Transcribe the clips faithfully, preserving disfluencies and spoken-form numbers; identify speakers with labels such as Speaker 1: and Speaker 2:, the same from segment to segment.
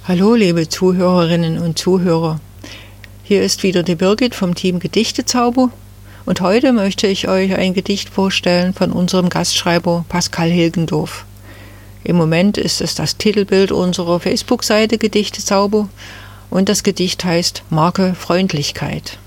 Speaker 1: Hallo liebe Zuhörerinnen und Zuhörer, hier ist wieder die Birgit vom Team Gedichtezauber und heute möchte ich euch ein Gedicht vorstellen von unserem Gastschreiber Pascal Hilgendorf. Im Moment ist es das Titelbild unserer Facebook-Seite Gedichtezauber und das Gedicht heißt Marke Freundlichkeit.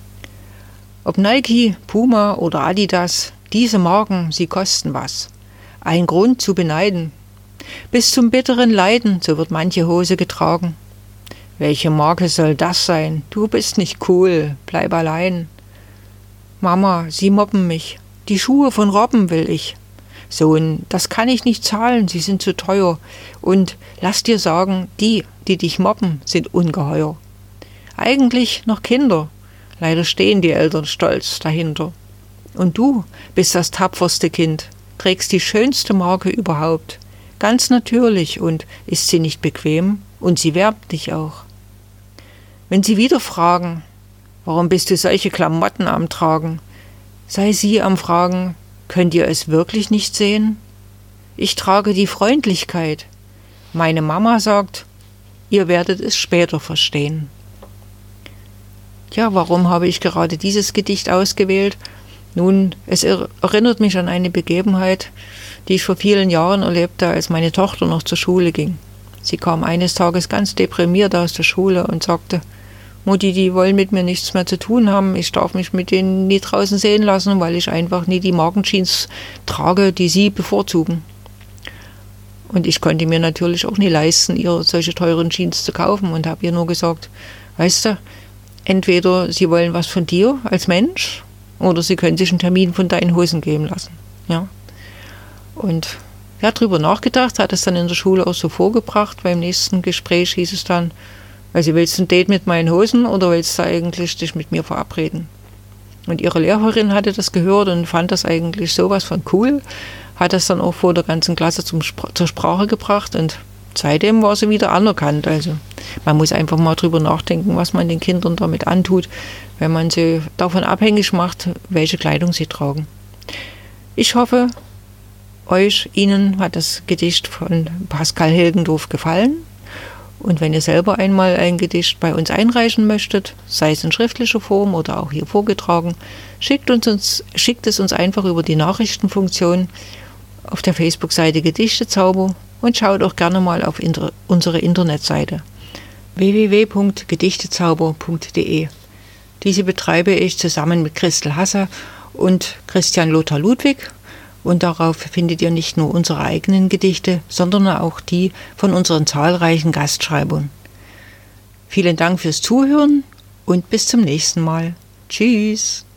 Speaker 1: Ob Nike, Puma oder Adidas, diese Marken, sie kosten was. Ein Grund zu beneiden. Bis zum bitteren Leiden, so wird manche Hose getragen. Welche Marke soll das sein? Du bist nicht cool, bleib allein. Mama, sie mobben mich. Die Schuhe von Robben will ich. Sohn, das kann ich nicht zahlen, sie sind zu teuer. Und lass dir sagen, die, die dich mobben, sind ungeheuer. Eigentlich noch Kinder. Leider stehen die Eltern stolz dahinter. Und du bist das tapferste Kind, trägst die schönste Marke überhaupt. Ganz natürlich, und ist sie nicht bequem? Und sie wärmt dich auch. Wenn sie wieder fragen, warum bist du solche Klamotten am Tragen, sei sie am Fragen, könnt ihr es wirklich nicht sehen? Ich trage die Freundlichkeit. Meine Mama sagt, ihr werdet es später verstehen. Ja, warum habe ich gerade dieses Gedicht ausgewählt? Nun, es erinnert mich an eine Begebenheit, die ich vor vielen Jahren erlebte, als meine Tochter noch zur Schule ging. Sie kam eines Tages ganz deprimiert aus der Schule und sagte, Mutti, die wollen mit mir nichts mehr zu tun haben, ich darf mich mit denen nie draußen sehen lassen, weil ich einfach nie die Markenjeans trage, die sie bevorzugen. Und ich konnte mir natürlich auch nie leisten, ihr solche teuren Jeans zu kaufen und habe ihr nur gesagt, weißt du, entweder sie wollen was von dir als Mensch oder sie können sich einen Termin von deinen Hosen geben lassen. Ja. Und er hat drüber nachgedacht, hat es dann in der Schule auch so vorgebracht. Beim nächsten Gespräch hieß es dann, also willst du ein Date mit meinen Hosen oder willst du eigentlich dich mit mir verabreden? Und ihre Lehrerin hatte das gehört und fand das eigentlich sowas von cool, hat das dann auch vor der ganzen Klasse zum Spr- zur Sprache gebracht und seitdem war sie wieder anerkannt. Also man muss einfach mal drüber nachdenken, was man den Kindern damit antut, wenn man sie davon abhängig macht, welche Kleidung sie tragen. Ich hoffe, euch, Ihnen hat das Gedicht von Pascal Hilgendorf gefallen. Und wenn ihr selber einmal ein Gedicht bei uns einreichen möchtet, sei es in schriftlicher Form oder auch hier vorgetragen, schickt, uns, uns, schickt es uns einfach über die Nachrichtenfunktion auf der Facebook-Seite Gedichtezauber und schaut auch gerne mal auf inter, unsere Internetseite w w w punkt gedichtezauber punkt d e. Diese betreibe ich zusammen mit Christel Hasse und Christian Lothar Ludwig. Und darauf findet ihr nicht nur unsere eigenen Gedichte, sondern auch die von unseren zahlreichen Gastschreibern. Vielen Dank fürs Zuhören und bis zum nächsten Mal. Tschüss!